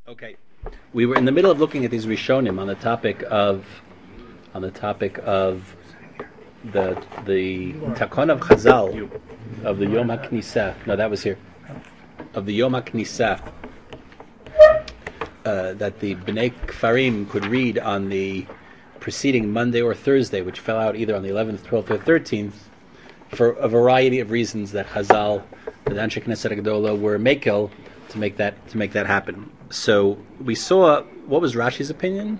Okay, we were in the middle of looking at these Rishonim on the topic of the Takon of Chazal of the Yom HaKnisah. No, that was here. Of the Yom HaKnisah that the Bnei Kfarim could read on the preceding Monday or Thursday, which fell out either on the 11th, 12th, or 13th, for a variety of reasons that Chazal, the Anshe Knesset Gedola, were makel to make that happen. So we saw, what was Rashi's opinion?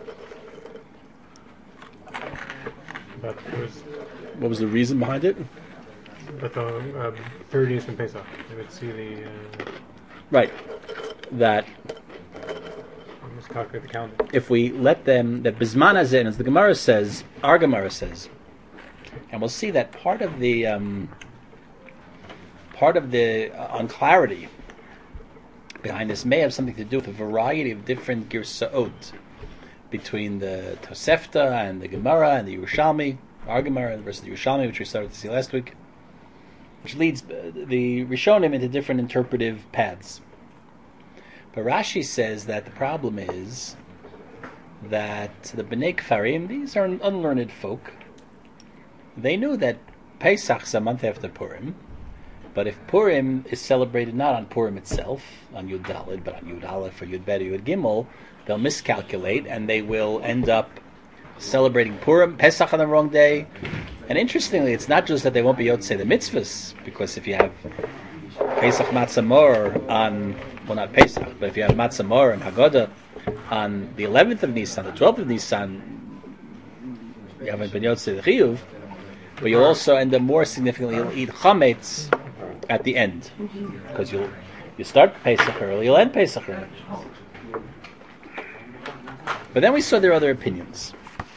What was the reason behind it? But the 30 days from Pesach, they would see the... Right. That... I must calculate the calendar. If we let them... That Bizman Hazen, as the Gemara says, our Gemara says, and we'll see that part of the unclarity behind this may have something to do with a variety of different girsaot between the Tosefta and the Gemara and the Yerushalmi, our Gemara versus the Yerushalmi, which we started to see last week, which leads the Rishonim into different interpretive paths. But Rashi says that the problem is that the Bnei Kfarim, these are unlearned folk, they knew that Pesach is a month after Purim, but if Purim is celebrated not on Purim itself, on Yud Daled, but on Yud Aleph or Yud Bet or Yud Gimel, they'll miscalculate and they will end up celebrating Purim, Pesach on the wrong day. And interestingly, it's not just that they won't be able to say the mitzvahs, because if you have Pesach Matzah Mor on, well, not Pesach, but if you have Matzah Mor and Haggadah on the 11th of Nisan, the 12th of Nisan, you haven't been able to say the Chiyuv, but you'll also end up more significantly, you'll eat Chametz at the end, because you start Pesach early, you'll end Pesach early. But then we saw their other opinions.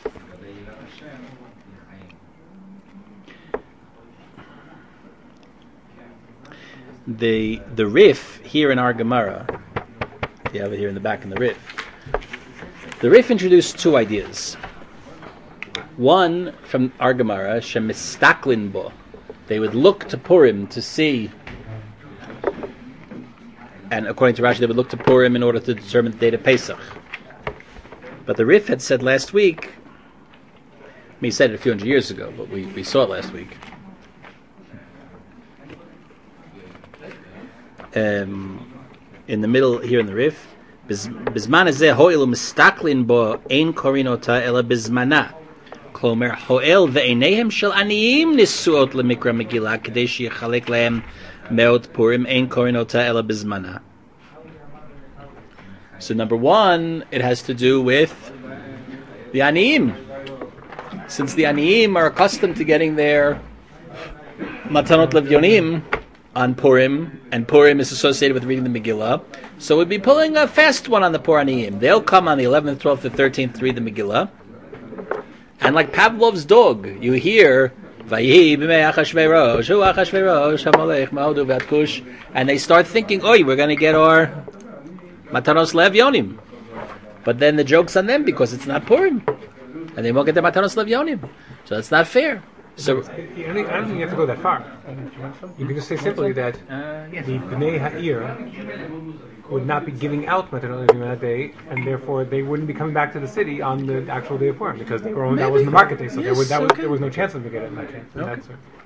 The Rif here in our Gemara, you have it here in the back in the Rif. The Rif introduced two ideas. One from our Gemara, Shemistaklin bo. They would look to Purim to see, and according to Rashi, they would look to Purim in order to determine the date of Pesach. But the Rif had said last week, he said it a few hundred years ago, but we saw it last week. In the middle here in the Rif, Bizman hazeh ho'il mistaklin bo ein korinota ela bizmana. Klomer ho'el ve'eineihem shel aniyim nisuot lemikra megillah kedei sheyechalek lehem meot purim ein korinota ela bizmana. So number one, it has to do with the aniyim. Since the aniyim are accustomed to getting their matanot levyonim on Purim, and Purim is associated with reading the Megillah, so we'd be pulling a fast one on the Pur Aniyim. They'll come on the 11th, 12th, or 13th to read the Megillah, and like Pavlov's dog, you hear Vayi b'mei Achashverosh, hu Achashverosh, hamalech ma'odu v'atkush, and they start thinking, oh, we're going to get our Matanos Levyonim. But then the joke's on them because it's not Purim, and they won't get their Matanos Levyonim. So that's not fair. So I don't think you have to go that far. You can just say simply that the Bnei Ha'ir would not be giving out Matanot Levim that day, and therefore they wouldn't be coming back to the city on the actual day of Purim, because they were that was the market day, so there was no chance of them getting that chance.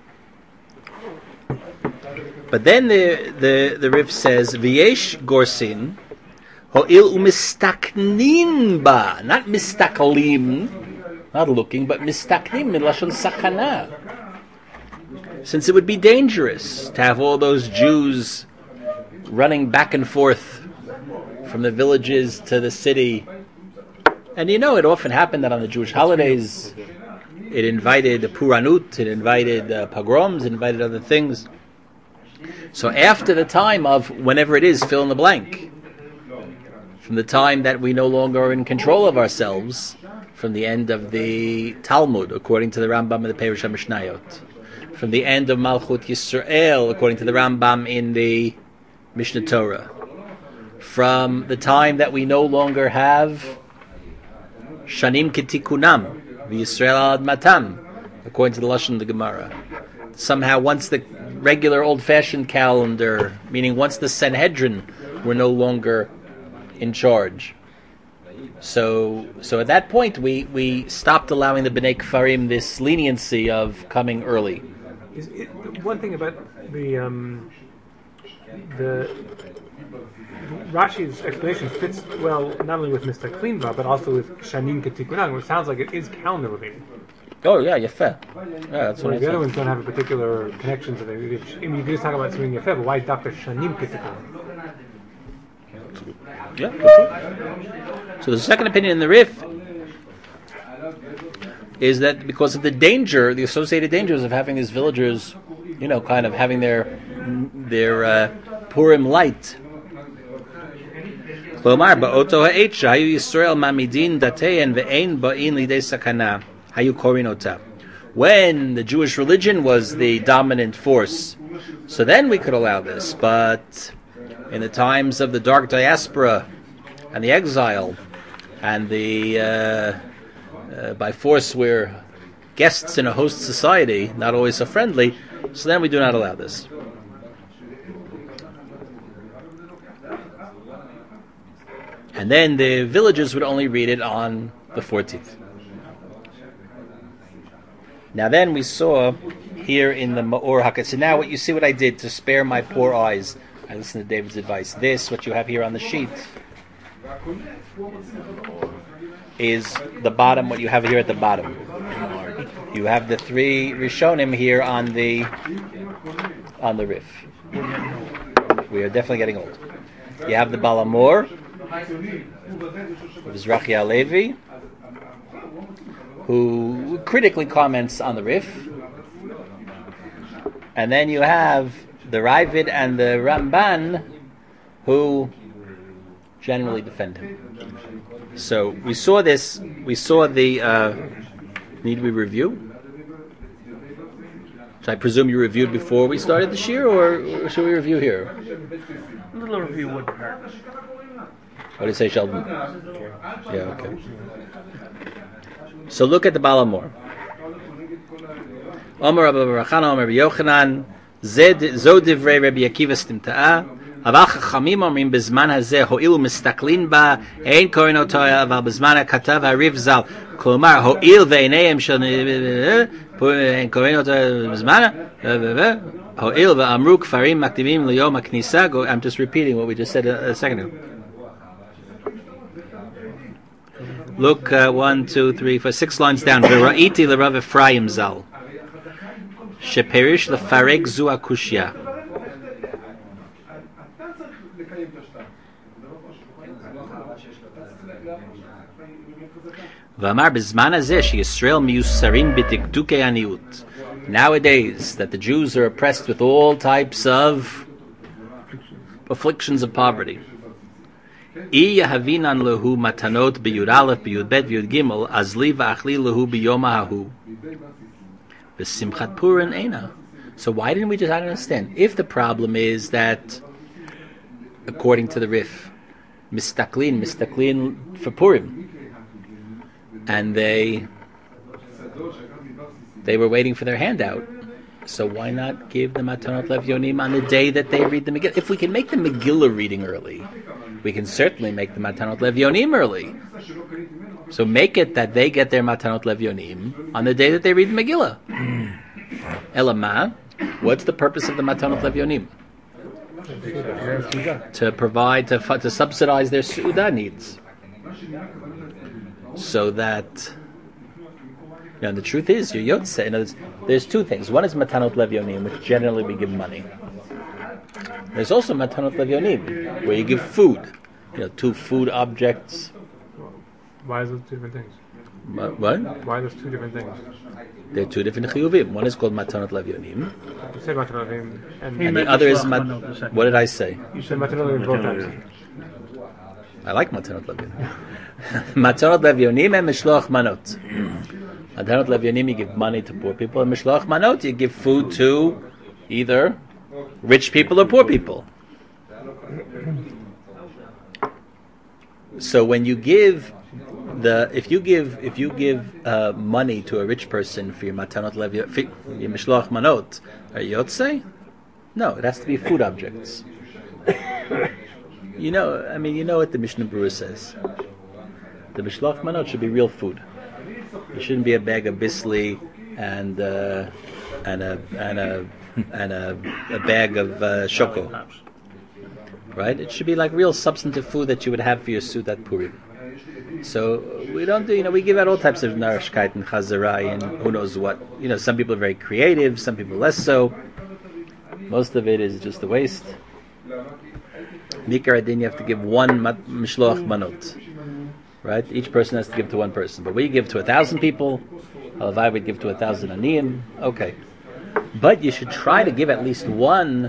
But then the Rif says, V'yesh gorsin ho'il u'mistaknin ba, not mistaklim, not looking, but mistaknim min lashon sakana. Since it would be dangerous to have all those Jews running back and forth from the villages to the city. And it often happened that on the Jewish holidays, it invited Puranut, it invited pogroms, it invited other things. So after the time of whenever it is, fill in the blank, from the time that we no longer are in control of ourselves, from the end of the Talmud, according to the Rambam in the Perush HaMishnayot, from the end of Malchut Yisrael, according to the Rambam in the Mishnah Torah, from the time that we no longer have Shanim Ketikunam, V'Yisrael Ad Matam, according to the Lashon of the Gemara. Somehow, once the regular old-fashioned calendar, meaning once the Sanhedrin were no longer in charge. So at that point, we stopped allowing the Bnei Kfarim this leniency of coming early. One thing about the Rashi's explanation fits well not only with Mr. Klinva, but also with Shanim Ketikunan, which sounds like it is calendar-related. Oh yeah, Yefeh. Yeah, that's what I the said. other ones don't have a particular connection to them. You can just talk about something Yefeh, but why Dr. Shanim Ketikunan? Yeah. So the second opinion in the Rif is that because of the danger, the associated dangers of having these villagers, kind of having their Purim light. When the Jewish religion was the dominant force, so then we could allow this. But in the times of the dark diaspora and the exile, and the by force we're guests in a host society, not always so friendly, so then we do not allow this. And then the villagers would only read it on the 14th. Now then we saw here in the Ma'or HaKetz. So now what you see what I did to spare my poor eyes, I listened to David's advice. This, what you have here on the sheet, is the bottom, what you have here at the bottom. You have the three Rishonim here on the Rif. We are definitely getting old. You have the Balamor, Mizrahi Alevi, who critically comments on the Rif. And then you have the Ravid and the Ramban, who generally defend him. So we saw this. We saw the. Need we review? So I presume you reviewed before we started the shir, or should we review here? A little review wouldn't hurt. What do you say, Sheldon? Yeah, okay. So look at the Balamor. Omer Rabbi Barachana, Omer Rabbi Yochanan, Zo divrei Rabbi Akiva stimta'a, אבל חכמים אומרים בזמן הזה הואילו מסתכלים בה אין קוראים אותו אבל בזמן הכתב הריב ז"ל כלומר הואיל ועיניהם של אין קוראים אותו בזמן הואיל ואמרו כפרים מקדימים ליום הכניסה. I'm just repeating what we just said a second ago. Look 1, 2, 3, 4, 6 lines down. וראיתי לרב אפרים ז"ל שפריש לפרק זו הקושיה. Nowadays, that the Jews are oppressed with all types of afflictions of poverty. So why didn't we just, I don't understand. If the problem is that, according to the Rif, mistaklin for Purim, and they were waiting for their handout, so why not give the Matanot Levyonim on the day that they read the Megillah? If we can make the Megillah reading early, we can certainly make the Matanot Levyonim early. So make it that they get their Matanot Levyonim on the day that they read the Megillah. Elama, what's the purpose of the Matanot Levyonim? To provide, to subsidize their Su'udah needs. So that, the truth is, your Yotze, there's two things. One is Matanot Levyonim, which generally we give money. There's also Matanot Levyonim, where you give food. 2 food objects. Why is those two different things? What? Why are those two different things? They're 2 different chiyuvim. One is called Matanot Levyonim. You said Matanot Levyonim. And the other is what did I say? You said Matanot Levyonim both times. I like Matanot Levyonim. Matanot Levyonim and Mishloach Manot. Matanot Levyonim, you give money to poor people, and Mishloach Manot, you give food to either rich people or poor people. So when you give if you give money to a rich person for your Matanot Levyonim, your Mishloach Manot, are you Yotzei? No, it has to be food objects. You know what the Mishnah Berurah says. The Mishloach Manot should be real food. It shouldn't be a bag of bisli and a bag of shoko. Right? It should be like real substantive food that you would have for your Sudat Purim. So we don't do, we give out all types of narishkeit and chazarai and who knows what. Some people are very creative, some people less so. Most of it is just a waste. Mikar Adin, you have to give one mishloach manot. Right? Each person has to give to one person. But we give to 1,000 people. Halavai would give to 1,000 aniyim. Okay. But you should try to give at least one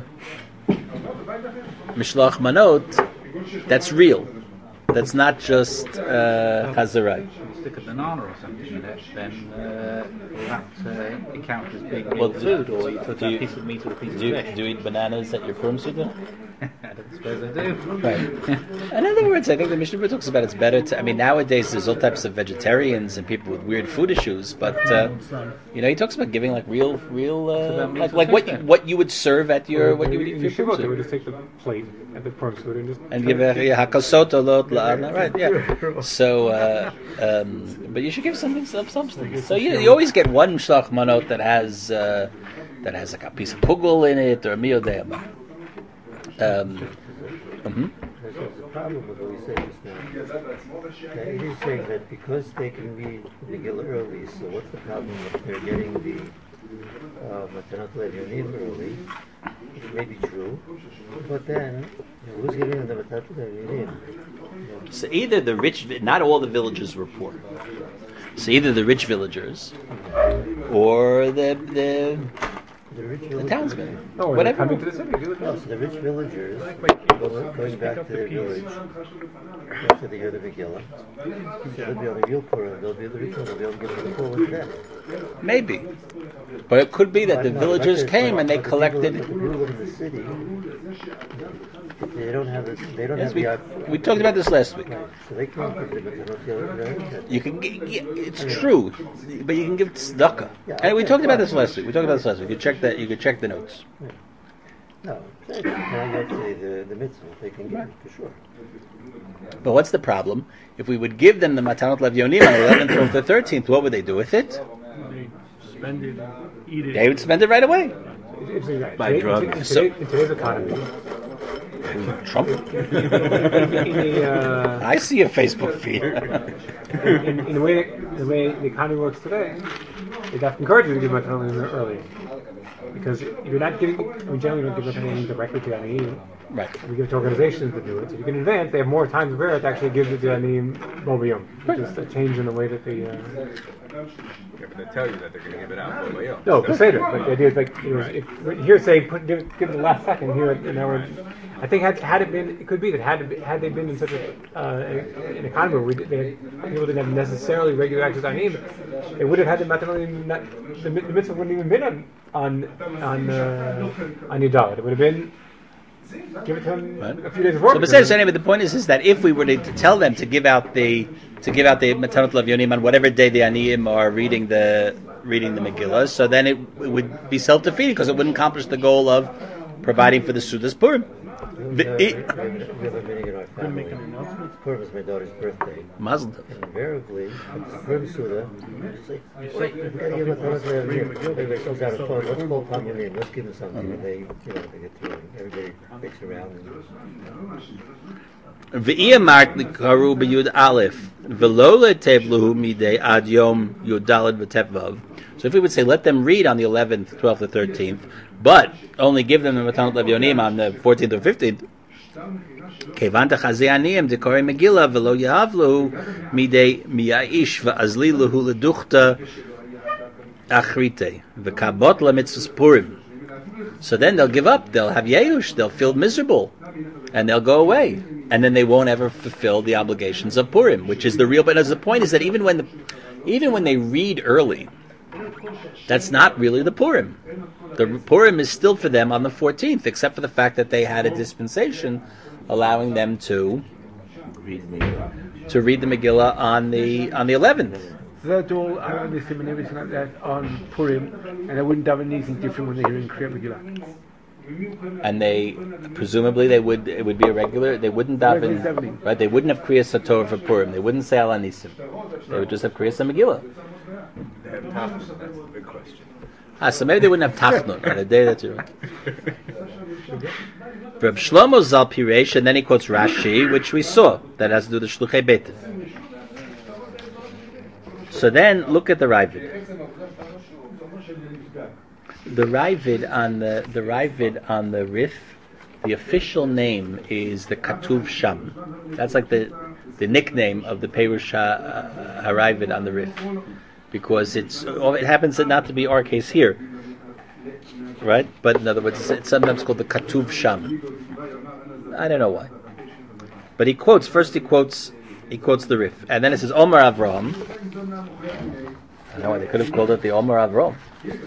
mishloach manot that's real. That's not just chazarai. Stick a banana or something in it, then that it counts as being real food, or you put a piece of meat or a piece of fish. Do you eat bananas at your Purim Suda? I don't suppose I do. Right. In other words, I think the Mishnah Berurah talks about it's better to. Nowadays there's all types of vegetarians and people with weird food issues, but he talks about giving like real, like what you would serve at your what you would eat for your Purim Suda. We just take the plate at the Purim Suda and give a hakasoto lot la'ana, right? Yeah. So, but you should give something some substance. So you always get one mishloach manot that has like a piece of pugel in it or a miyodeyama. There's a problem with what we said just now. He's saying that because they can read the Megillah early, so what's the problem if they're getting the Matanot Levyonim early? Which may be true, but then who's giving them the Matanot Levyonim? So either the rich, not all the villagers were poor. So either the rich villagers or the townsmen. Whatever. Coming to the city. So the rich villagers going back to their village after they hear the Megillah. They'll be on the real Purim. They'll be the rich ones. They'll be able to give them the full with that. Maybe, but it could be that the villagers came and they collected. The people in the city, they don't have the. They don't have the. We talked about this last week. Right. So they can't give the. You can it's true, but you can give tzedakah. And we talked about this last week. You check that. You could check the notes. Yeah. No, I get the mitzvah. They can give it for sure. But what's the problem? If we would give them the Matanot Levyonim on the 11th or the 13th, what would they do with it? They spend it, eat it. They would spend it right away. By drugs. In today's economy. Trump? I see a Facebook feed. in the way the economy works today, they have to encourage you to give Matanot Levyonim early. Because you're not giving, generally you don't give anything directly to Aniyim. Right. We give it to organizations to do it. So if you can advance, they have more time to bear it to actually give it to Aniyim Bobiyom. Just a change in the way that they... Yeah, but they tell you that they're going to give it out Bobiyom. No, Peseder. But the idea is like, here say, give it the last second here, and now we're... I think had it been, it could be that had they been in such an economy where people didn't have necessarily regular access to Aniyim, they would have had the mitzvah wouldn't even been on Yudalad. It would have been give it to him a few days before. So anyway, the point is that if we were to tell them to give out the Matanot Levyonim on whatever day the Aniyim are reading the Megillah, so then it would be self-defeating because it wouldn't accomplish the goal of providing for the Sudas Purim. We have a meeting in our family. Purim is my daughter's birthday. Mazel tov. And invariably, at the Purim Suda, we gotta give Matanot Levyonim. Everybody comes out of the phone. Let's call Pamyanim. Let's give them something. And they get through it. Everybody picks around. V'iyamart likaru b'yud aleph v'lo letevluhu midei ad yom yudalad v'tevvav. So if we would say let them read on the 11th, 12th, or 13th, but only give them the Matanot Levyonim on the 14th or 15th, kevanta chazei aniyim dekori Megillah v'lo yahavluhu midei miyaish v'azli luhu leduchta achrite v'kabot lamitzvus Purim. So then they'll give up. They'll have yeush. They'll feel miserable, and they'll go away, and then they won't ever fulfill the obligations of Purim, which is the real. But as the point is that even when they read early, that's not really the Purim. The Purim is still for them on the 14th, except for the fact that they had a dispensation allowing them to read the Megillah on the 11th. So that's all around the and everything like that on Purim, and I wouldn't have anything different when they're hearing Kriyat Megillah. and they presumably it would be a regular. They wouldn't daven, right? They wouldn't have Kriyas HaTorah for Purim. They wouldn't say Al Anisim. They would just have Kriyas HaMegillah. They have Tachnun, that's the big question. So maybe they wouldn't have Tachnun on the day that you're. Reb Shlomo Zal Piresh, and then he quotes Rashi, which we saw that has to do with the Shluchei Beitiv. So then look at the Ravid. The Ravid on the Rif, the official name is the Katuv Sham. That's like the nickname of the Perush HaRavid on the Rif, because it happens not to be our case here, right? But in other words, it's sometimes called the Katuv Sham. I don't know why, but he quotes the Rif, and then it says Omar Avraham. I don't know why they could have called it the Omar Avraham.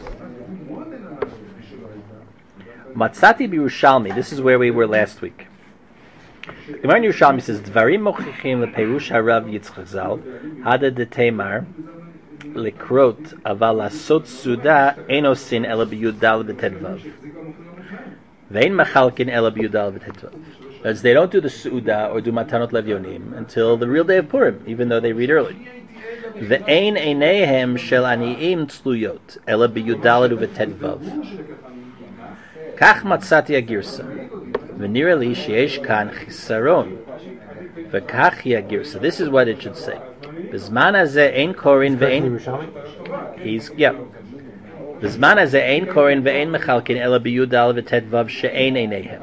Matzati b'Yerushalmi. This is where we were last week. The Gemara in Yerushalmi says Dvarim mochichim lePerush Harav Yitzchak Zal Hada de Temar lekrot aval asot suda enosin ela b'Yudal v'Tedvav vein machalkin ela b'Yudal v'Tedvav. As they don't do the Suda or do Matanot Levyonim until the real day of Purim, even though they read early. Ve'ein eineihem shel aniim tzluyot ela b'Yudal v'Tedvav. Kach matzati agirsa, v'nira li sheyesh kan chisaron, v'kach hi agirsa. This is what it should say. B'zman hazeh ein korin ve'ein. B'zman hazeh ein korin ve'ein mechalkin ela b'Yudal v'Tedvav she'ein eineihem.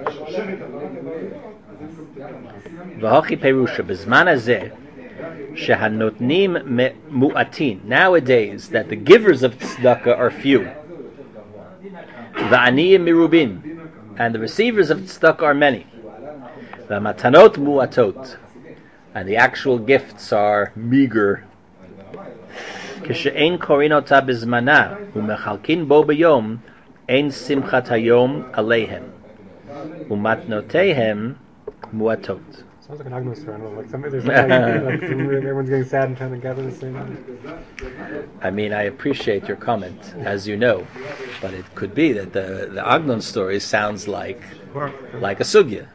V'hochi perusha b'zman hazeh shehanotnim mu'atin. Nowadays, that the givers of tzedakah are few. V'aniyim mirubin, and the receivers of tzedakah are many. V'matanot mu'atot, and the actual gifts are meager. Kishe'ein korinota bizmana u'mechalkin bo b'yom ein simchat hayom aleihem u'matnotehem mu'atot. Sounds like an Agnos story. Everyone's getting sad and trying to gather the same. I mean, I appreciate your comment, as you know, but it could be that the Agnon story sounds like a sugya.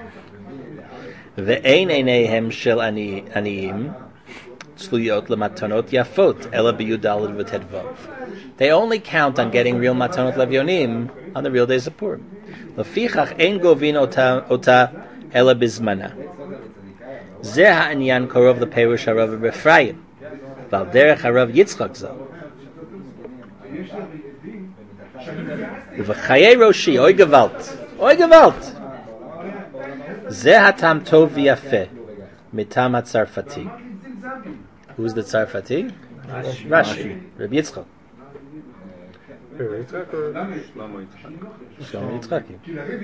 Ve'ein eineihem shel aniyim tzluyot lematanot yafot ela b'Yudal v'Tedvav. They only count on getting real matanot levyonim on the real days of Purim. Lefichach ein govin ota ela bizmana. Zeh ha'inyan korov lePerush harav b'Efraim, v'al derech harav Yitzchak Zal. V'chayei roshi, oy gewalt. Zeh hatam tov v'yafeh, mitam ha'tzarfati. Who's the Tzarfati? Rashi. Rabbi Yitzchak. Shlomo Yitzchaki.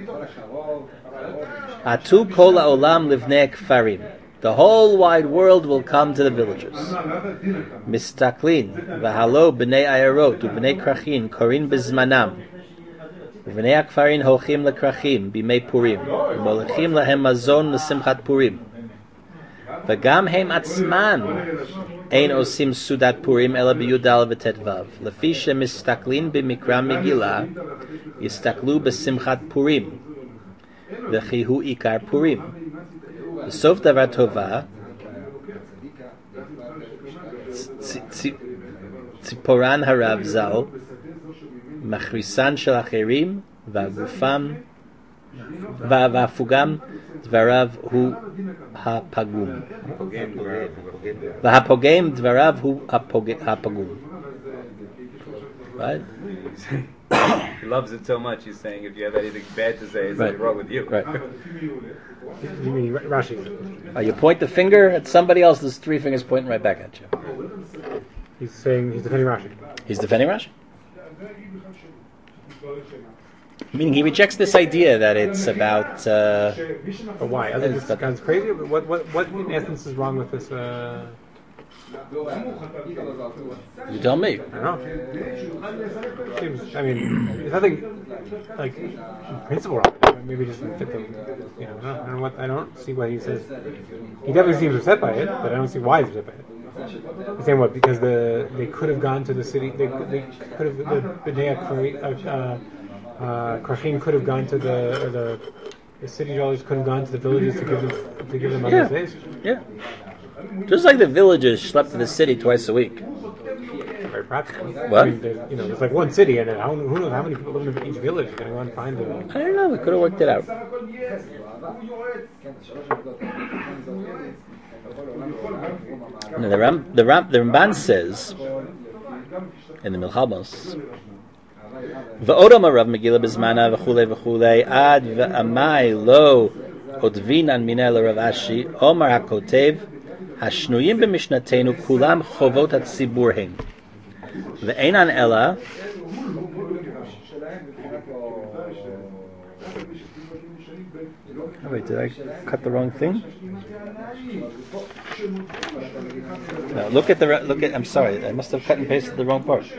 Atu kol ha'olam livnei kfarim. The whole wide world will come to the villagers. Mistaklin v'halo b'nei ayarot u'b'nei krachin korin b'zmanam. V'nei akfarin hochim lekrachim b'mei Purim. V'molechim lahem mazon l'simchat Purim. V'gam heim atzman ein osim sudat Purim ela b'Yudal v'Tedvav. Lefi shemistaklin b'mikra Megillah yistaklu b'simchat Purim. V'chi hu ikar Purim. Sof davar tova tziporan harav zal machrisan shel acherim v'agufam v'afugam dvarav hu hapagum v'hapogem dvarav hu hapagum. Right? He loves it so much, he's saying if you have anything bad to say, there's something wrong with you. Right. You mean Rashi? You point the finger at somebody else, there's three fingers pointing right back at you. He's saying he's defending Rashi. He's defending Rashi? Meaning he rejects this idea that it's about... But why? I think this guy's crazy. What in essence is wrong with this... You tell me. I don't know. I mean, there's nothing like in principle wrong. Maybe just fit the, I don't see why he says. He definitely seems upset by it, but I don't see why he's upset by it. He's saying what? Because they could have gone to the city. They could have the Bnei Krachim could have gone to the city dwellers could have gone to the villages to give them on those days. Yeah. Just like the villagers slept in the city twice a week. Very practical. What? I mean, there's like one city, and who knows how many people live in each village? You're going to go and find them. I don't know. We could have worked it out. No, the Ramban says in the Milchamos, "V'odom Rav Megillah b'zmana v'chulei v'chulei ad v'amai lo odvinan minel Rav Ashi Omar hakotev hashnuyim b'mishnatenu kulam chovot hatzibur hein v'einan ela." Oh, wait, did I cut the wrong thing? No, look at. I'm sorry, I must have cut and pasted the wrong part.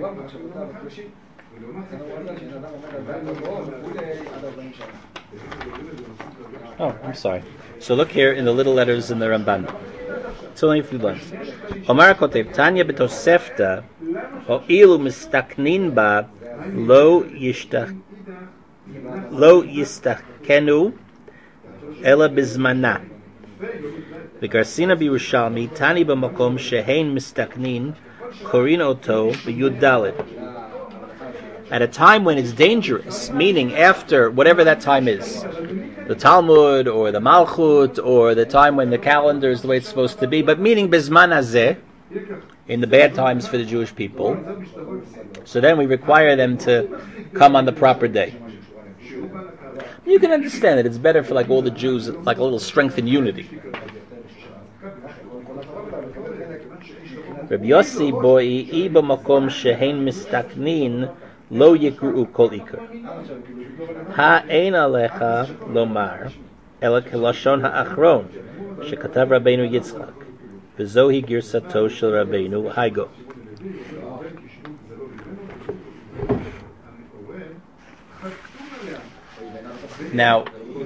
Oh, I'm sorry. So look here in the little letters in the Ramban. It's only a few lines. Omar kotev Tanya betosefta o ilu mistaknin ba lo yistakenu ela bizmana. V'garsina b'Yerushalmi tani b'makom shehein mistaknin korin oto b'yud dalet. At a time when it's dangerous, meaning after whatever that time is, the Talmud or the Malchut or the time when the calendar is the way it's supposed to be, but meaning bizman hazeh, in the bad times for the Jewish people. So then we require them to come on the proper day. You can understand that it's better for like all the Jews, like a little strength and unity. Rabbi Yossi boi iba makom shehein mistaknin lo yikru kol ikar. Ha ein alecha lomar ela kelashon ha'achron shekatav Rabbeinu Yitzchak v'zohi girsato shel Rabbeinu Haigo. Now,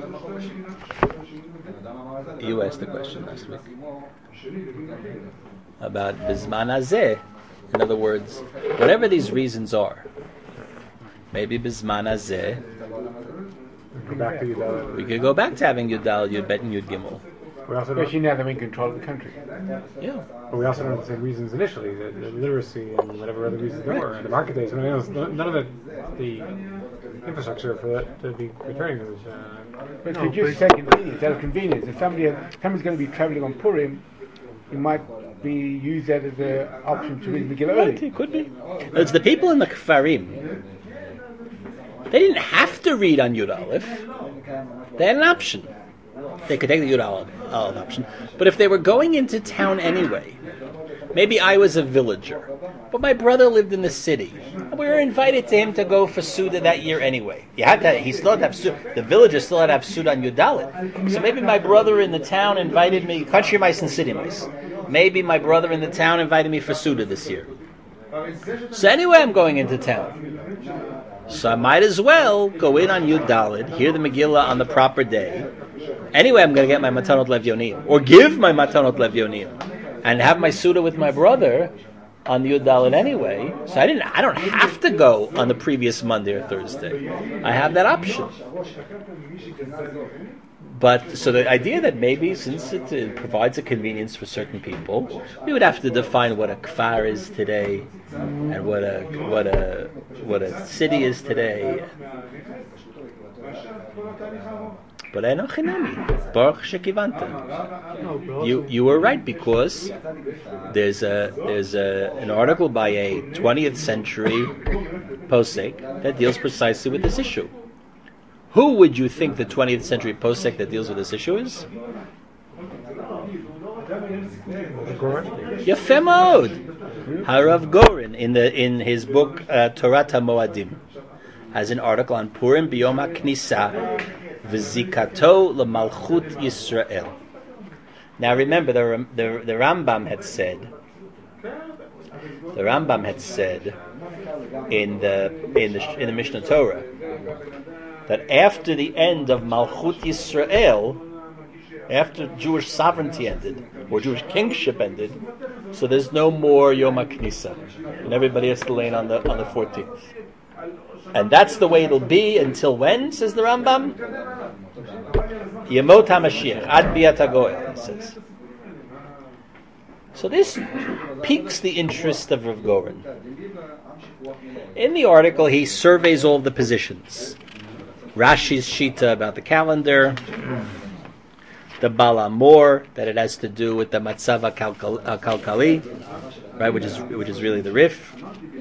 you asked the question last week about Bizman Hazeh. In other words, whatever these reasons are, maybe Bizman Hazeh, we could go back to having Yudal, Yud Bet, and Yud Gimel. Especially now they're in control of the country. Yeah. But we also don't have the same reasons initially, the literacy and whatever other reasons there were, and the market days. I mean, none of the infrastructure for that to be returning is. But if you just say convenience, out of convenience, if somebody's going to be travelling on Purim, it might be used that as an option to read Megillah early. Right, it could be. It's the people in the Kfarim. They didn't have to read on Yud Aleph. They had an option. They could take the Yud Aleph option. But if they were going into town anyway, maybe I was a villager, but my brother lived in the city. We were invited to him to go for Suda that year anyway. He still had to have Suda. The villagers still had to have Suda on Yud Aleph. So maybe my brother in the town invited me, country mice and city mice. Maybe my brother in the town invited me for Suda this year. So anyway, I'm going into town. So I might as well go in on Yud Daled, hear the Megillah on the proper day. Anyway, I'm going to get my Matanot Levyonim, or give my Matanot Levyonim, and have my Suda with my brother on Yud Daled anyway. So I don't have to go on the previous Monday or Thursday. I have that option. But so the idea that maybe since it provides a convenience for certain people, we would have to define what a kfar is today and what a city is today. But I know Chinami, Baruch Shekivanta. You were right, because there's an article by a 20th century posek that deals precisely with this issue. Who would you think the 20th century posek that deals with this issue is? Yafeh Mod, Harav Gorin in his book Torat HaMoadim has an article on Purim Biyom HaKnisa V'zikato L'Malchut Yisrael. Now remember, the Rambam had said in the Mishnah Torah that after the end of Malchut Yisrael, after Jewish sovereignty ended, or Jewish kingship ended, so there's no more Yom HaKnisa, and everybody has to lay in on the 14th. And that's the way it'll be until when, says the Rambam? Yemot HaMashiach, Ad Biat HaGoel, he says. So this piques the interest of Rav Goren. In the article, he surveys all of the positions. Rashi's Shita about the calendar, the Baal Amor, that it has to do with the Matzav Kalkali, right, which is really the Rif.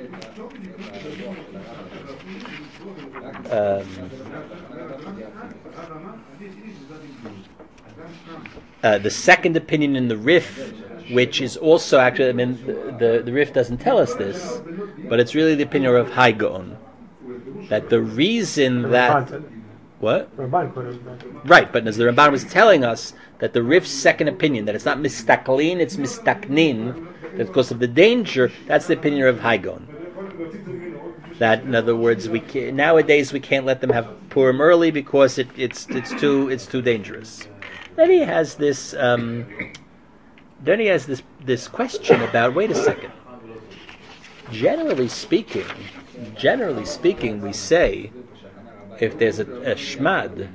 The second opinion in the Rif, which is also actually, I mean, the Rif doesn't tell us this, but it's really the opinion of Hai Gaon, that the reason that what? Right, but as the Ramban was telling us that the Rif's second opinion, that it's not mistaklin, it's mistaknin, that because of the danger, that's the opinion of Hai Gaon. That, in other words, nowadays we can't let them have Purim early because it's too dangerous. Then he has this. This question about. Wait a second. Generally speaking, we say if there's a shmad,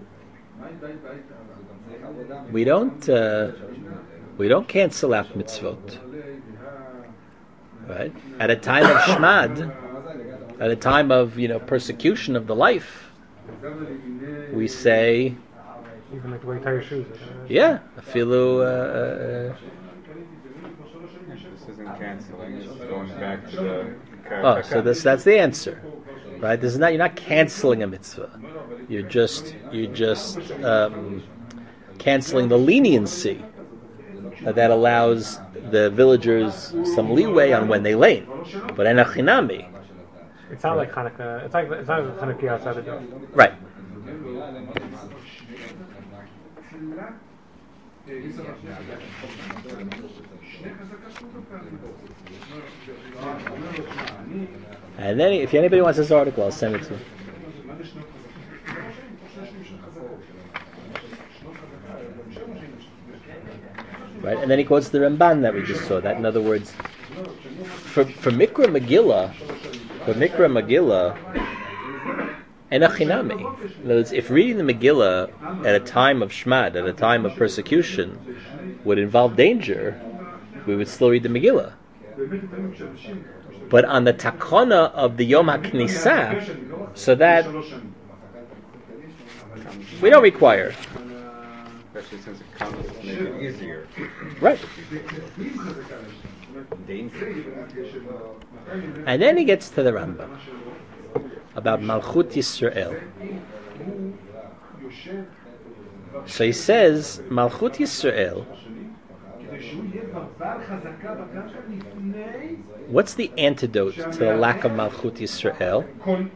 we don't cancel out mitzvot. Right? At a time of shmad, at a time of persecution of the life, we say. Even like the way you tie your shoes. Yeah, afilu. This isn't canceling. It's going back to the. So that's the answer, right? This is not. You're not canceling a mitzvah. You're just canceling the leniency that allows the villagers some leeway on when they lane. But enachinami. It's not like Hanukkah. It's not like Hanukkah outside the door. Right. And then, if anybody wants this article, I'll send it to you. Right, and then he quotes the Ramban that we just saw. That, in other words, for Mikra Megillah, Enachinami. In other words, if reading the Megillah at a time of Shmad, at a time of persecution, would involve danger, we would still read the Megillah. But on the takona of the Yom HaKnisa, so that we don't require. Especially since it comes to make it easier. Right. And then he gets to the Rambam about Malchut Yisrael. So he says, Malchut Yisrael, what's the antidote to the lack of Malchut Yisrael?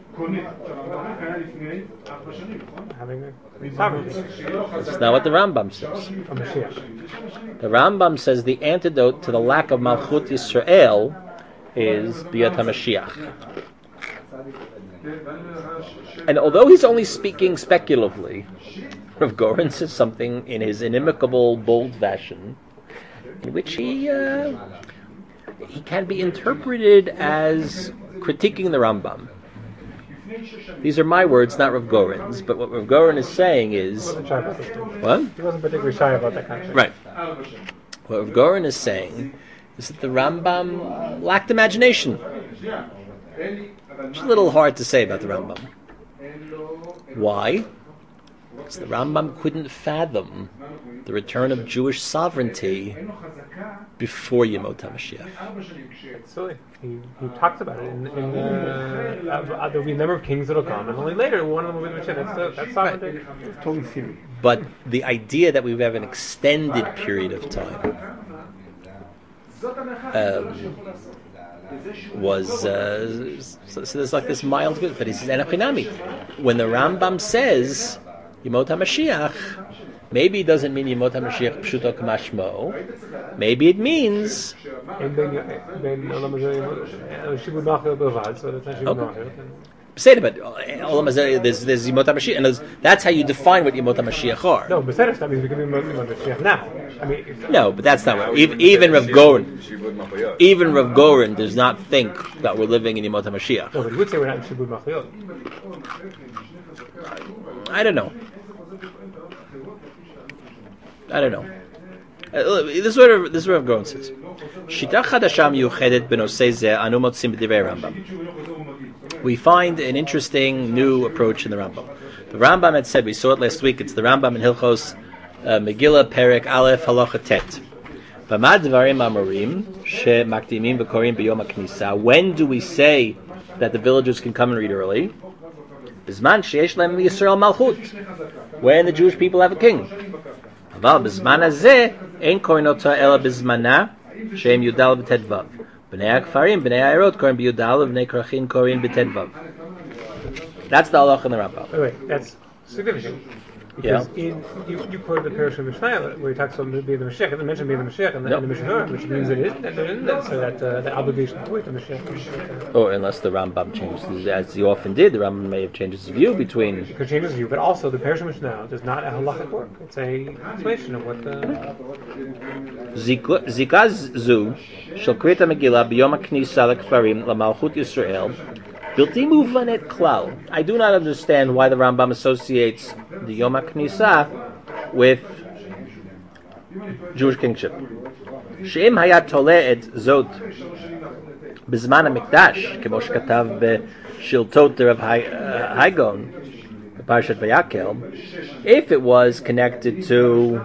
That's not what the Rambam says. The Rambam says the antidote to the lack of Malchut Yisrael is Biat HaMashiach. And although he's only speaking speculatively, Rav Goren says something in his inimicable, bold fashion, in which he can be interpreted as critiquing the Rambam. These are my words, not Rav Goren's, but what Rav Goren is saying is... What? He wasn't particularly shy about that kind of thing. Right. What Rav Goren is saying is that the Rambam lacked imagination. It's a little hard to say about the Rambam. Why? Because the Rambam couldn't fathom the return of Jewish sovereignty before Yemot HaMashiach. So he talks about it in there'll be a number of kings that'll come, and only later one of them will be Mashiach. That's sovereignty. Totally serious. But the idea that we have an extended period of time was so there's like this mild good, but he says Enachinami. When the Rambam says Yemot HaMashiach, maybe it doesn't mean Yemot HaMashiach Pshuto K'mashmo. Maybe it means Beseder, but Olam Hazeh, there's Yemot HaMashiach, and that's how you define what Yemot HaMashiach are. No, Beseder that means we can be Yemot HaMashiach now. I mean, No, but that's not what. Even Rav Goren does not think that we're living in Yemot HaMashiach. no, but he would say we're not in Shibud Machayot. I don't know. This is what Rav Goren says. Shita Chadasha Miyuchedet B'Nosei Zeh Anu Motzim B'Divrei Rambam. We find an interesting new approach in the Rambam. The Rambam had said, we saw it last week, it's the Rambam in Hilchos Megillah Perek Aleph Halacha Tet. B'mad Dvarim Amorim She'Makdimim V'Korim B'Yom HaKnisa. When do we say that the villagers can come and read early? B'zman sheyesh lehem Yisrael Malchut. When the Jewish people have a king. Aval b'zman hazeh ein korin ota ela b'zmana she'em Yudal B'Tedvav. B'nei Akfarim, B'nei Ayirot korin b'Yudal, B'nei Krachin korin B'Tedvav. That's the halach in the Rambam. Wait, that's significant. Because you quoted the Parish of Mishnah where he talks about being the Mashiach, and mentioned being the Mashiach in the Mishnah, which means it isn't, so that the obligation to wait the Mashiach. Or unless the Rambam changes, as he often did, the Rambam may have changed his view between. He could change his view, but also the Parish of Mishnah does not a halachic work. It's a explanation of what the. Zikaz zu shel Kriyat HaMegillah b'Yom HaKnisa l'Kfarim l'Malchut Yisrael. I do not understand why the Rambam associates the Yom HaKnisa with Jewish kingship. She'im hayat tole'et zot b'zman HaMikdash, kemo shekatav b'shiltot Rav Haigon, Parshat Vayakel, if it was connected to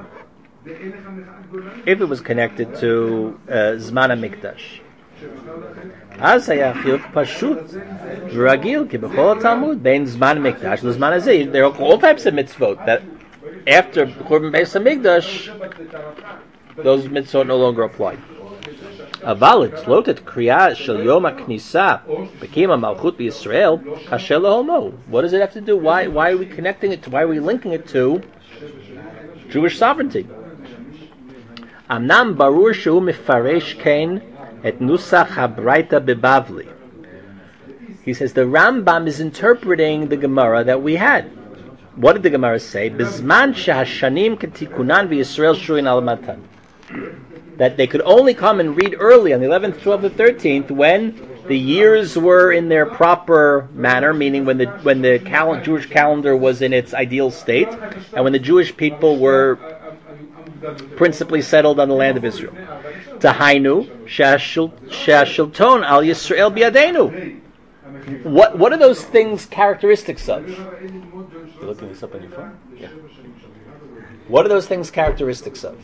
Zman HaMikdash. אז היה חיוב פשוט ורגיל כי בכל התלמוד בין זמן המקדש לזמן הזה there are all types of mitzvot that after Churban Beis HaMikdash those mitzvot no longer apply. אבל לתלות את קריאה של יום הכניסה בקים המלכות בישראל קשה להולמו. What does it have to do? Why are we connecting it to, why are we linking it to Jewish sovereignty? אמנם ברור שהוא מפרש כן Et Nusach HaBraita Bebavli. He says the Rambam is interpreting the Gemara that we had. What did the Gemara say? Bizman shehashanim ketikunan v'Yisrael shurin al matan. That they could only come and read early on the 11th, 12th, and 13th when the years were in their proper manner, meaning when the Jewish calendar was in its ideal state, and when the Jewish people were principally settled on the land of Israel. Tahainu she'ashilton al Yisrael biyadeinu. What are those things characteristics of? You're looking this up on your phone? Yeah. What are those things characteristics of?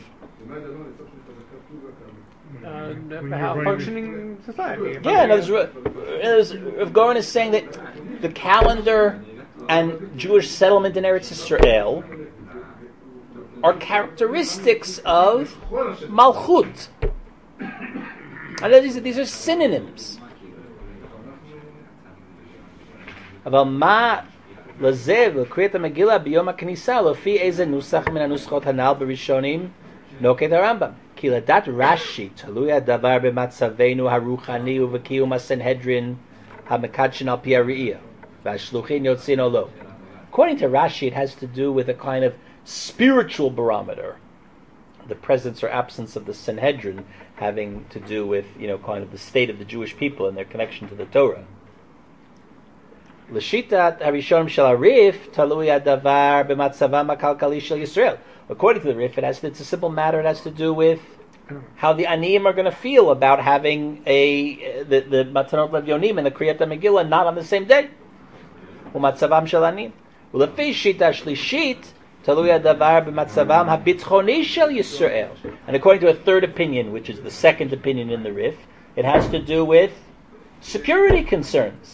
How functioning society. Yeah, Rav Goren is saying that the calendar and Jewish settlement in Eretz Yisrael are characteristics of Malchut. And these are synonyms. אבל מה לזה ולקריאת המגילה ביום הכניסה לפי איזה נוסח מן הנוסחות הנ"ל בראשונים נוקט הרמב"ם? כי לדעת רש"י תלוי הדבר במצבנו הרוחני ובקיום הסנהדרין המקדשן על פי הראייה והשלוחין יוצאין או לא. According to Rashi, it has to do with a kind of spiritual barometer. The presence or absence of the Sanhedrin having to do with, kind of the state of the Jewish people and their connection to the Torah. L'shitat harishonim shel harif talui hadavar b'matzavam hakalkali shel Yisrael. According to the Rif, it's a simple matter. It has to do with how the Aniyim are going to feel about having the Matanot Levyonim and the Kriyat HaMegillah not on the same day. U'matzavam shel Aniyim. U'lefi shita shlishit talui hadavar b'matzavam habitzchoni shel Yisrael. And according to a third opinion, which is the second opinion in the Rif, it has to do with security concerns.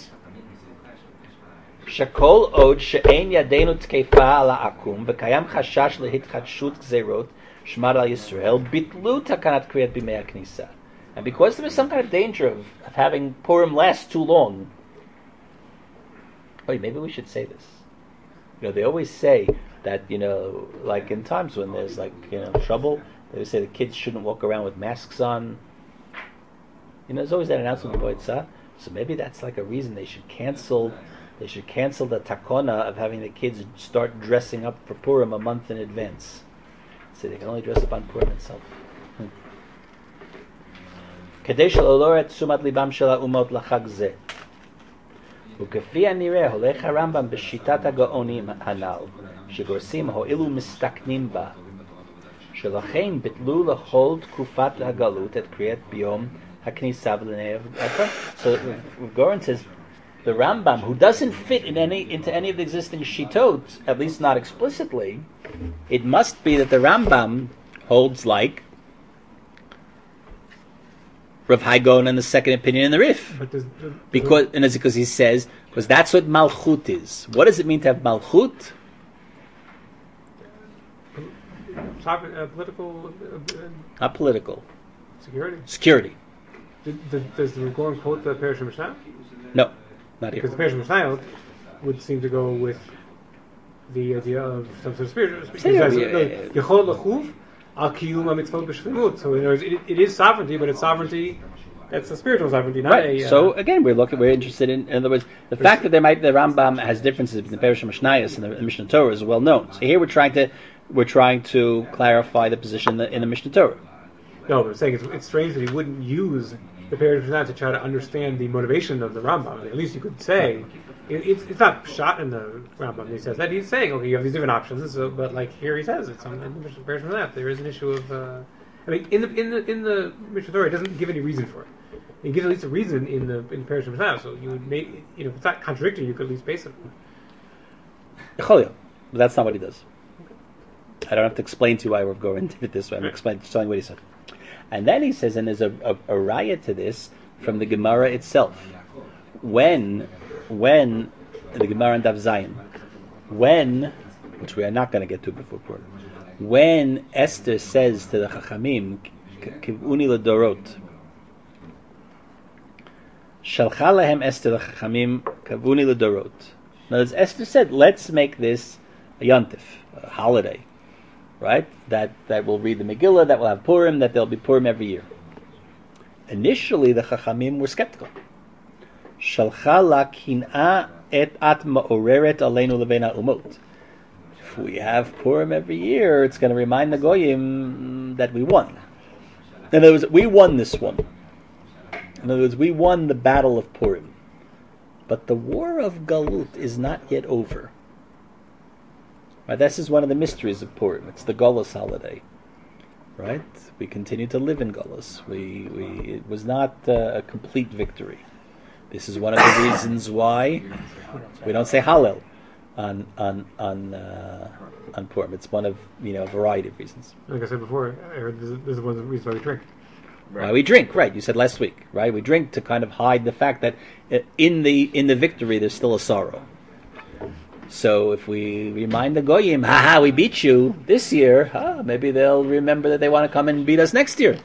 Shakol od she'ein yadeinu tkefa ala akum v'kayam chashash lehitchadshut gzerot shmar al Yisrael bitlu takanat kriyat b'mei haknisa. And because there is some kind of danger of having Purim last too long. Wait, maybe we should say this. They always say that, like in times when there's trouble, they say the kids shouldn't walk around with masks on. There's always that announcement of Boitzah. So maybe that's like a reason they should cancel They should cancel the takona of having the kids start dressing up for Purim a month in advance. So they can only dress up on Purim itself. כדי שלא לעורר את תשומת ליבם של האומות לחג זה. וכפי הנראה הולך הרמב"ם בשיטת הגאונים הנ"ל, שגורסים הואילו מסתכנים בה, שלכן ביטלו לכל תקופת הגלות את קריאת ביום הכניסה ולנעב. So Goren says, the Rambam, who doesn't fit into any of the existing shitot, at least not explicitly, it must be that the Rambam holds like Rav Hai Gaon and the second opinion in the Rif. Because he says, because that's what Malchut is. What does it mean to have Malchut? Political... Not political. Security. Does the Goren quote the Perish Mishnah? No, not here. Because the Perish Mishnah would seem to go with the idea of some sort of spiritual... So in other words, it is sovereignty, but it's sovereignty that's a spiritual sovereignty, not right. So again, we're interested in other words, the fact that the Rambam has differences between the Perish Mishnayos and the Mishnah Torah is well known. So here we're trying to clarify the position in the Mishnah Torah. No, but I'm saying it's strange that he wouldn't use the Perish Mishnah to try to understand the motivation of the Rambam. At least you could say it's not shot in the Rambam. He says that he's saying, okay, you have these different options, but like here he says it's on the Perish Mishnah. There is an issue of, I mean, in the Mishnah Torah, it doesn't give any reason for it. It gives at least a reason in the Perish Mishnah. So you would make, if it's not contradictory, you could at least base it on it. But that's not what he does. I don't have to explain to you why we're going into it this way. I'm telling what he said. And then he says, and there's a raya to this from the Gemara itself. When the Gemara in Daf Zayin, which we are not going to get to before Purim, when Esther says to the Chachamim, Kivuni ledorot, Shalcha lahem Esther leChachamim, Kivuni ledorot. Now, as Esther said, let's make this a yontif, a holiday, right? That will read the Megillah, that will have Purim, that there'll be Purim every year. Initially, the Chachamim were skeptical. Shalcha la kin'a et at ma'oreret aleinu lebein ha'umot. If we have Purim every year, it's going to remind the Goyim that we won. In other words, we won this one. In other words, we won the battle of Purim. But the war of Galut is not yet over. Right, this is one of the mysteries of Purim. It's the Golus holiday. Right? We continue to live in Golus. It was not a complete victory. This is one of the reasons why we don't say Hallel on Purim. It's one of a variety of reasons. Like I said before, I heard this is one of the reasons why we drink. Why we drink, right? You said last week, right? We drink to kind of hide the fact that in the victory there's still a sorrow. So if we remind the Goyim, we beat you this year, maybe they'll remember that they want to come and beat us next year.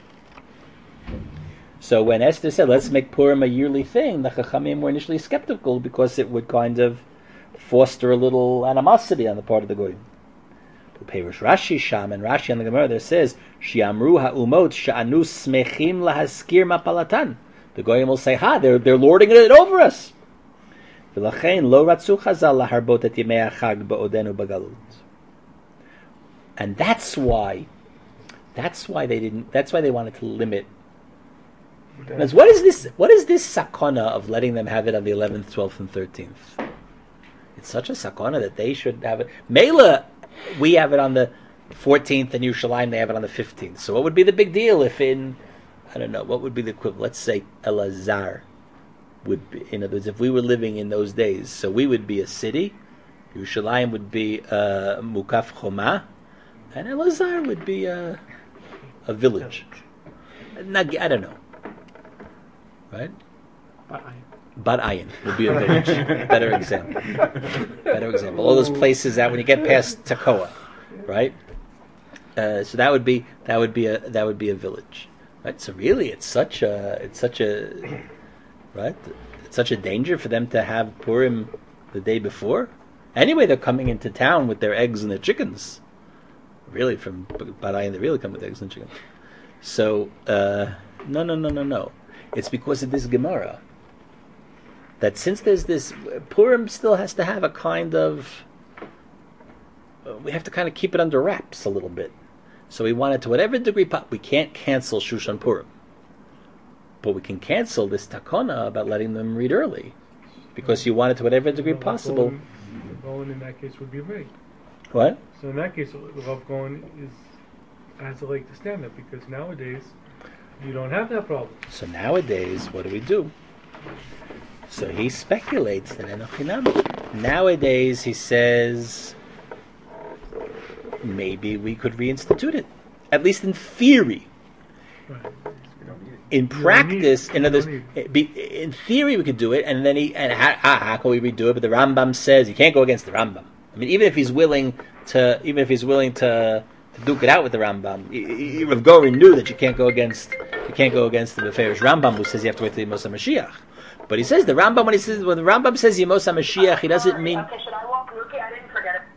So when Esther said, let's make Purim a yearly thing, the Chachamim were initially skeptical because it would kind of foster a little animosity on the part of the Goyim. Perish Rashi Sham, and Rashi on the Gemara there says, Shiamru ha'umot sha'anu smechim lahaskir mapalatan. The Goyim will say, they're lording it over us. V'lachein lo ratzu chazal laharbot et yemei hachag ba'odenu bagalut. And that's why they wanted to limit. Because what is this sakana of letting them have it on the 11th, 12th, and 13th? It's such a sakana that they should have it. Mela, we have it on the 14th, and Yerushalayim they have it on the 15th. So what would be the big deal if what would be the equivalent? Let's say Elazar would be, in other words, if we were living in those days, so we would be a city, Yerushalayim would be Mukaf Choma, and Elazar would be a village. I don't know. Right? Bat Ayin would be a village. Better example. All those places that when you get past Tekoa, right? So that would be a village, right? So really, it's such a danger for them to have Purim the day before. Anyway, they're coming into town with their eggs and their chickens. Really, from Bat Ayin, they really come with eggs and chickens. So no. It's because of this Gemara that since there's this, Purim still has to have a kind of, we have to kind of keep it under wraps a little bit. So we wanted to whatever degree, we can't cancel Shushan Purim. But we can cancel this takana about letting them read early. Because you want it to whatever degree possible. Going in that case would be right. What? So in that case, Rav Gaon has a leg to stand up, because nowadays you don't have that problem. So nowadays, what do? So he speculates that nowadays he says maybe we could reinstitute it, at least in theory. Right. In practice, in theory, we could do it, and then how can we redo it? But the Rambam says you can't go against the Rambam. I mean, even if he's willing to duke it out with the Rambam, Rav Goren knew that you can't go against the Beferish Rambam, who says you have to wait till Yemos HaMashiach. But he says the Rambam when the Rambam says Yemos HaMashiach, he doesn't mean. Okay, should I walk Luki? I didn't forget it.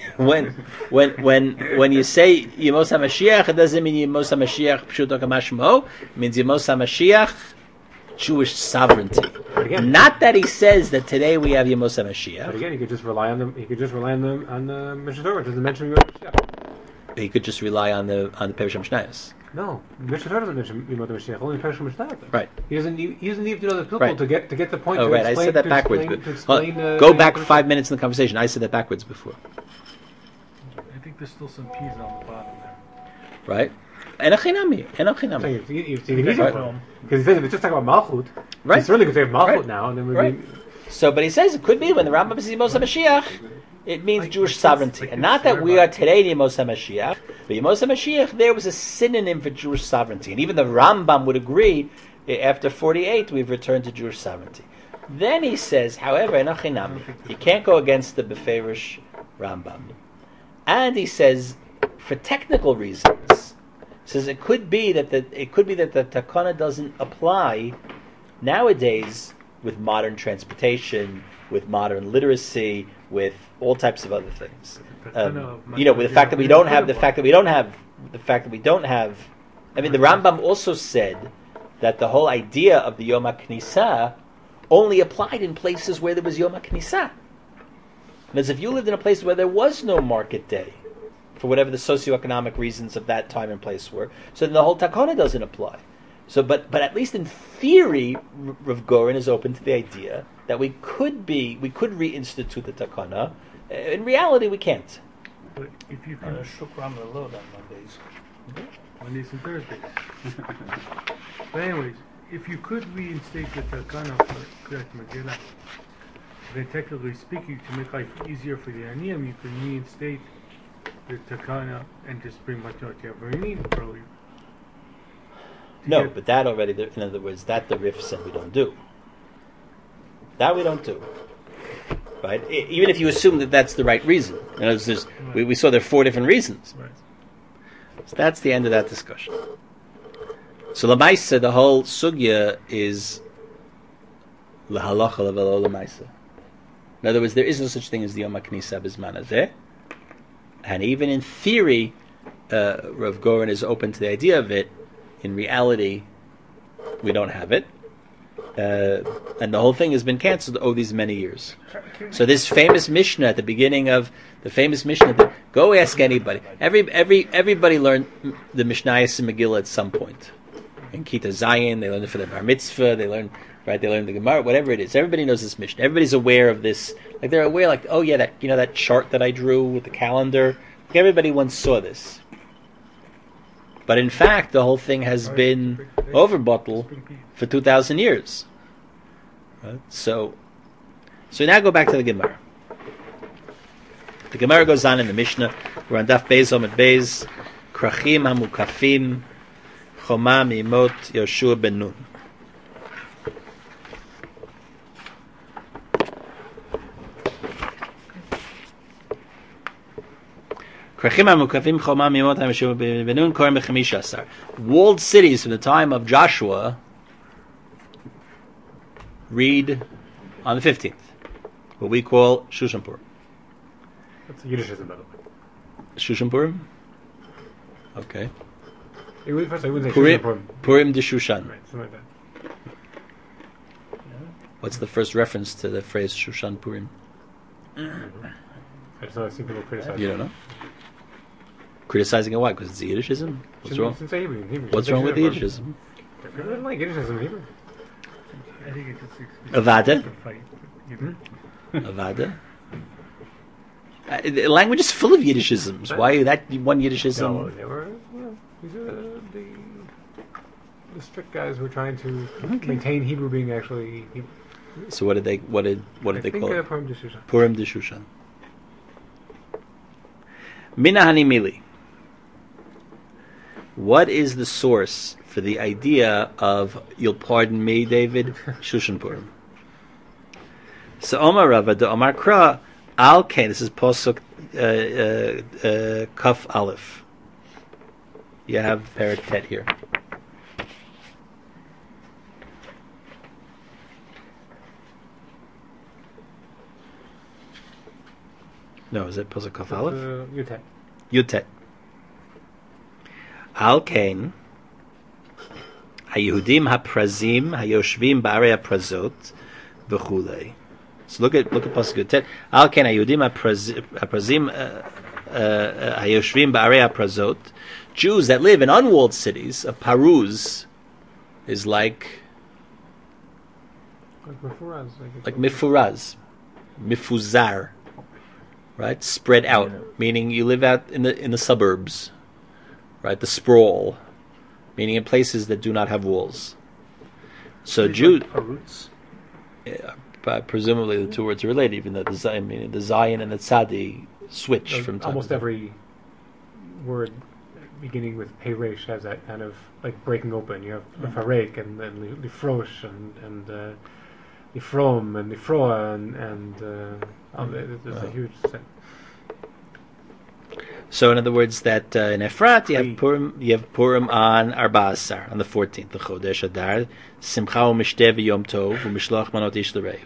when you say Yemos HaMashiach, it doesn't mean Yemos HaMashiach Pshuto Kamashmo. It means Yemos HaMashiach, Jewish sovereignty. Again, not that he says that today we have Yemos HaMashiach. But again, he could just rely on them. He could just rely on the Mishnah Torah. It doesn't mention Yom HaMashiach. He could just rely on the Perush HaMishnayos. No, Mishnah Torah doesn't mention Yom HaMashiach. Only Perush HaMishnayos. Right. He doesn't need to know the people Right. to get the point. Oh, to right. Explain, I said that to backwards. Explain, But to explain, go back 5 minutes in the conversation. I said that backwards before. I think there's still some peas on the bottom there. Right? Enochinami. Because he says if it's just talking about Malchut, Right. it's really going to say Malchut Right. now, and then Right. So, but he says it could be when the Rambam says Yemos HaMashiach, it means Jewish sovereignty. And not that we are today in Yemos HaMashiach, but Yemos HaMashiach, there was a synonym for Jewish sovereignty. And even the Rambam would agree, after 48, we've returned to Jewish sovereignty. Then he says, however, Enochinami, you can't go against the Beferish Rambam. And he says, for technical reasons, he says it could be that the takana doesn't apply nowadays with modern transportation, with modern literacy, with all types of other things. With the fact that we don't have. I mean, the Rambam also said that the whole idea of the Yom HaKnisa only applied in places where there was Yom HaKnisa. Because if you lived in a place where there was no market day, for whatever the socioeconomic reasons of that time and place were, so then the whole takana doesn't apply. So, but at least in theory, Rav Goren is open to the idea that we could reinstitute the takana. In reality, we can't. But if you can shukram load on Mondays and Thursdays. But anyways, if you could reinstate the takana for Kriyat Megillah, then technically speaking, to make life easier for the Aniyim, you can reinstate the takana and just bring Matot Yavarim earlier. No, but that already, in other words, that the Rif said we don't do. That we don't do. Right? Even if you assume that that's the right reason. In other words, we saw there are 4 different reasons. Right. So that's the end of that discussion. So Lamaisa, the whole sugya is Lahalacha Lavelo Lamaisa. In other words, there is no such thing as the Yom HaKnisa B'zman Hazeh. And even in theory, Rav Goren is open to the idea of it. In reality, we don't have it. And the whole thing has been cancelled over these many years. So this famous Mishnah at the beginning of the famous Mishnah, go ask anybody. Everybody learned the Mishnayos and Megillah at some point. In Kita Zayin, they learned it for the Bar Mitzvah, they learned the Gemara, whatever it is. Everybody knows this Mishnah. Everybody's aware of this. Like they're aware, like, oh yeah, that chart that I drew with the calendar. Like everybody once saw this. But in fact, the whole thing has been overbottled for 2,000 years. Right? So now go back to the Gemara. The Gemara goes on in the Mishnah. We're on Daf Beis Omid Beis. Krachim hamukafim choma mimot Yoshua ben Nun. Walled cities from the time of Joshua read on the 15th, what we call Shushan Purim. That's a Yiddishism, by the way. Shushan Purim? Okay. I wouldn't say Purim, Shushan Purim. Purim de Shushan. Right, something like that. What's the first reference to the phrase Shushan Purim? I just don't see people criticize. You don't know? Criticizing it why? Because it's Yiddishism? What's wrong? Since Hebrew. What's wrong with the Yiddishism? People don't like Yiddishism either. I think it's a Avada? fight. Avada? The language is full of Yiddishisms. Why that one Yiddishism? No, they were. These are the strict guys who are trying to maintain Hebrew being actually Hebrew. So what did they call it? Purim D'Shushan. Purim D'Shushan. Mina Hanimili. What is the source for the idea of, you'll pardon me, David, Shushan Purim? So Omar Rava de Omar Kra Al Kain. This is Posuk Kaf Aleph. You have Perik Tet here. No, is it Posuk Kaf Aleph? Yutet. Yutet. Al Kain Hayehudim HaPrazim Hayoshvim Ba'arei HaPrazot V'chulei. So look at Pasuk Yutet. Al Kain Hayehudim HaPrazim Hayoshvim Ba'arei HaPrazot. Jews that live in unwalled cities. A paruz is like mifuraz, mifuzar, right? Spread out, meaning you live out in the suburbs, right? The sprawl, meaning in places that do not have walls. So Jews, presumably the two words are related, even though the Zion and the Tzadi switch from time almost to time. every word beginning with Peresh has that kind of like breaking open. You have Lefarek and then Lifrosh and Lifrom and Lifroa and there's a huge sense. So in other words, that in Efrat you have Purim on Arba Asar, on the 14th, the Chodesh Adar, Simcha u'mishteh v'yom tov u'mishloach manot ish l'reihu.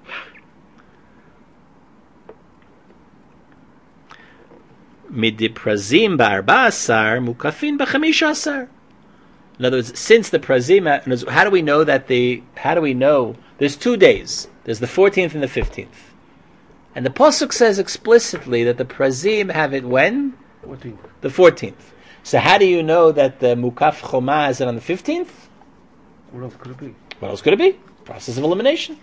Midiprazim ba'arba asar mukafin b'chamisha asar. In other words, since the prazim, how do we know there's 2 days? There's the 14th and the 15th. And the Pasuk says explicitly that the prazim have it when? 14th. The 14th. So how do you know that the mukaf choma is on the 15th? What else could it be? What else could it be? Process of elimination.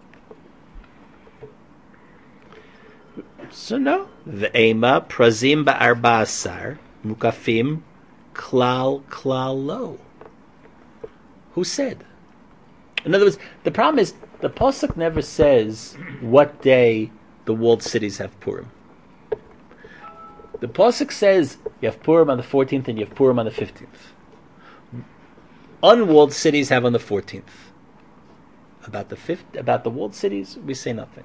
So no. Ve'ema prazim ba'arba asar mukafim klal lo. Who said? In other words, the problem is the Pasuk never says what day the walled cities have Purim. The Pasuk says you have Purim on the 14th and you have Purim on the 15th. Unwalled cities have on the 14th. About the walled cities, we say nothing.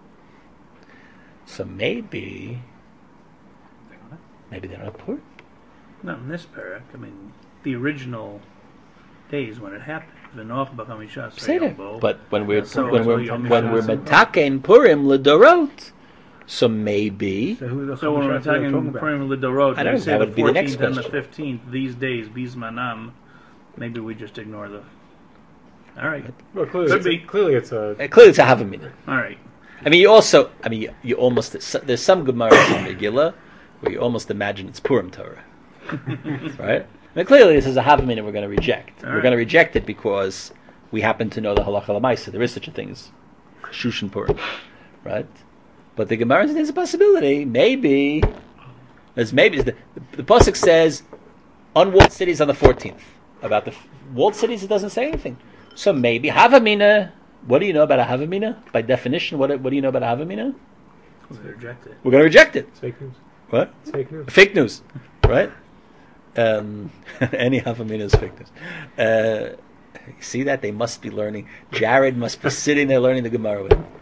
So maybe they don't have Purim. Not in this parak. I mean, the original days when it happened. But when we're metaken Purim L'Dorot, so maybe. So when we're attacking Purim L'Dorot, I don't know. That would be the next 14th and question. the 15th. These days, Bismanam. Maybe we just ignore the. All right. Well, clearly it's a Havamina. All right. I mean, you almost, there's some Gemara in Megillah where you almost imagine it's Purim Torah, right? I mean, clearly this is a Havamina we're going to reject. We're going to reject it because we happen to know the Halacha L'Maisa. There is such a thing as Shushan Purim, right? But the Gemara says there's a possibility. Maybe the Pasuk says unwalled cities on the 14th. About the walled cities, it doesn't say anything. So maybe Havamina. What do you know about a Havamina? By definition, what do you know about a Havamina? We're going to reject it. We're going to reject it. It's fake news. What? It's fake news. Fake news, right? Any Havamina is fake news. You see that? They must be learning. Jared must be sitting there learning the Gemara with him.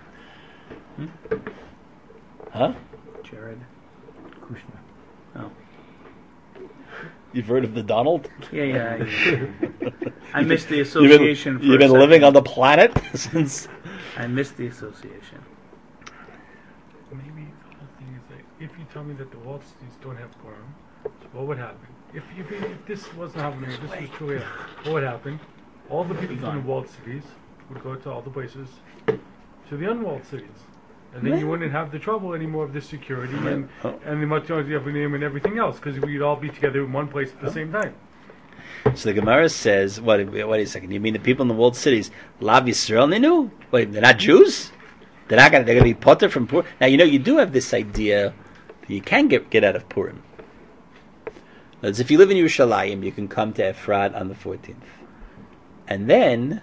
Huh? Jared Kushner. Oh. You've heard of the Donald? Yeah. I missed the association. You've been living on the planet since. I missed the association. Maybe the whole thing is that if you tell me that the walled cities don't have Purim, what would happen? If this wasn't happening, if this was true, what would happen? All the people from the walled cities would go to all the places, to the unwalled cities. And then you wouldn't have the trouble anymore of the security and the Matzion and everything else, because we'd all be together in one place at the same time. So the Gemara says, wait a second, you mean the people in the walled cities, Lav Yisrael Ninu? Wait, they're not Jews? They're going to be potter from Purim? Now, you do have this idea that you can get out of Purim. As if you live in Yerushalayim, you can come to Efrat on the 14th. And then,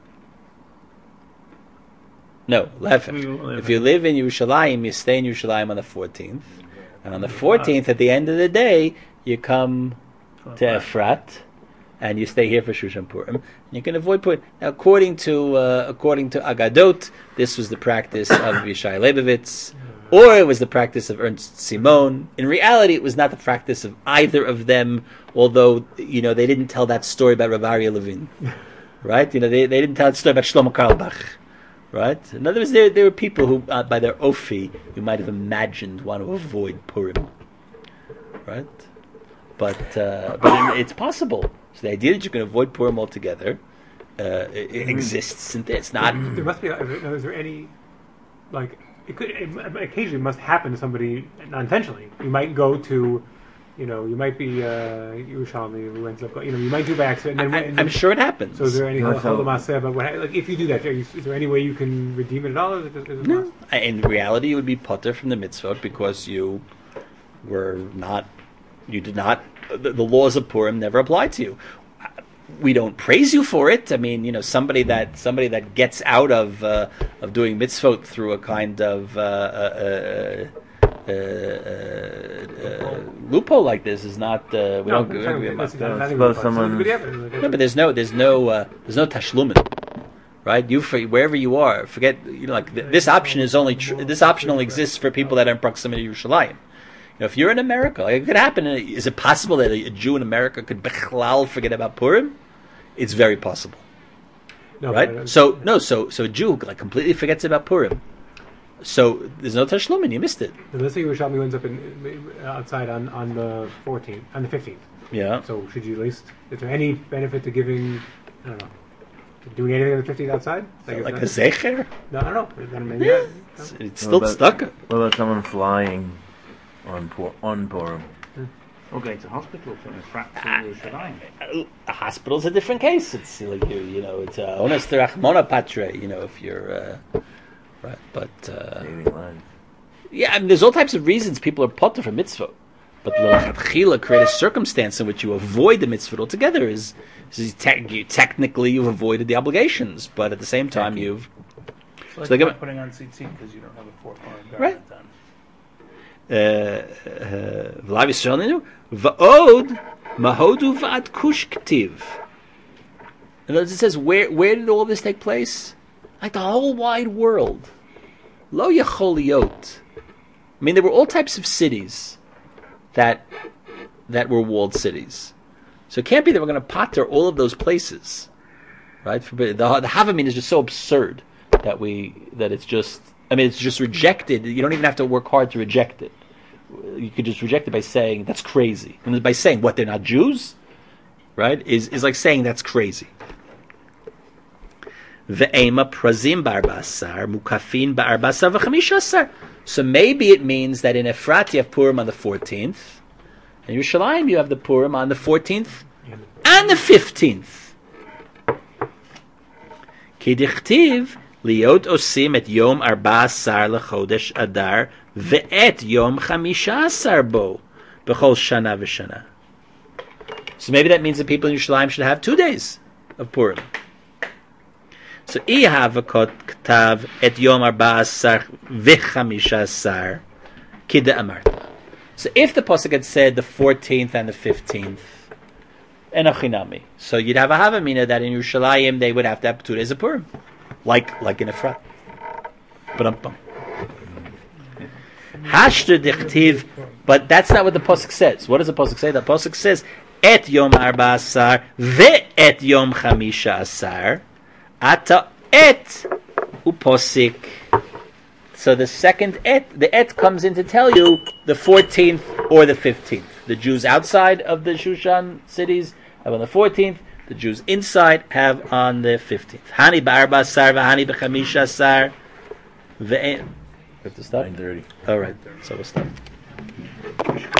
if you live in Yerushalayim, you stay in Yerushalayim on the 14th. And on the 14th, at the end of the day, you come to Efrat, and you stay here for Shushan Purim. And you can avoid Purim. Now, according to Agadot, this was the practice of Yishai Leibovitz, or it was the practice of Ernst Simon. In reality, it was not the practice of either of them, although, they didn't tell that story about Rav Aryeh Levin. Right? They didn't tell that story about Shlomo Karlbach. Right? In other words, there were people who, by their ofi, you might have imagined want to avoid Purim. Right? But it's possible. So the idea that you can avoid Purim altogether it exists. It's not. There must be. Is there any it occasionally must happen to somebody not intentionally. You might go to, you might be Yerushalmi who ends up. You might do by accident. And then, I'm sure it happens. So is there any if you do that? Is there any way you can redeem it at all? Or is it no. In reality, you would be potter from the mitzvot because you did not. The laws of Purim never apply to you. We don't praise you for it. I mean, somebody that gets out of doing mitzvot through a kind of loophole like this is not. We don't. Suppose someone. No, but there's no tashlumin, right? Wherever you are, forget. This option is only. This option only exists for people that are in proximity to Yerushalayim. If you're in America, it could happen. Is it possible that a Jew in America could bechlal forget about Purim? It's very possible. No, right? So a Jew completely forgets about Purim. So there's no tashlumin. You missed it. Let's say Yerushalmi ends up outside on the 14th, on the 15th. Yeah. So should you at least? Is there any benefit to giving? I don't know. Doing anything on the 15th outside? Like a zecher? No, I don't know. Maybe it's still stuck. What about someone flying on Purim? Okay, it's a hospital from Efrat to Yerushalayim. A hospital's a different case. It's like it's onas terachmona patre. If you're right, but yeah, there's all types of reasons people are potter for mitzvah. But l'chadchila create a circumstance in which you avoid the mitzvah altogether is technically you've avoided the obligations, but at the same time you've. It's like putting on tzitzit because you don't have a four-cornered garment on. V'lav Yisrael Ninu va'od mahodu v'ad kush k'tiv. And it says, where did all this take place? Like the whole wide world. Lo yachol liot. I mean, there were all types of cities that were walled cities. So it can't be that we're going to potter all of those places, right? The Havamin is just so absurd that it's just. I mean, it's just rejected. You don't even have to work hard to reject it. You could just reject it by saying that's crazy, and by saying what they're not Jews, right? Is like saying that's crazy. Ve'ema prazim ba'arbasar mukafin ba'arbasar v'chamishasar. So maybe it means that in Efrat you have Purim on the 14th, and in Yerushalayim you have the Purim on the 14th and the 15th. Ki dichtiv liot osim et yom 14 lechodesh Adar ve'et yom 15 bo b'chol shana v'shana. So maybe that means that people in Yerushalayim should have 2 days of Purim. So I have a ktav et yom 14 v'chamishasar kida amarta. So if the pasuk had said the 14th and the 15th, enochinami, so you'd have a havamina that in Yerushalayim they would have to have 2 days of Purim, like in Efrat. Hashta dichtiv, but that's not what the pasuk says. What does the pasuk say? The pasuk says et yom 14 ve'et yom 15. Ata et uposik. So the second the et comes in to tell you the 14th or the 15th. The Jews outside of the Shushan cities have on the 14th. the Jews inside have on the 15th. Hani ba'arba sar v'hani b'chamisha sar ve'en. We have to stop? 9:30. All right, so we'll stop.